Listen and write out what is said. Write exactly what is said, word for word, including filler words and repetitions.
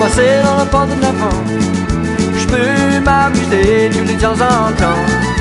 passer dans le port de Navarre. Je peux m'amuser tous les temps en temps.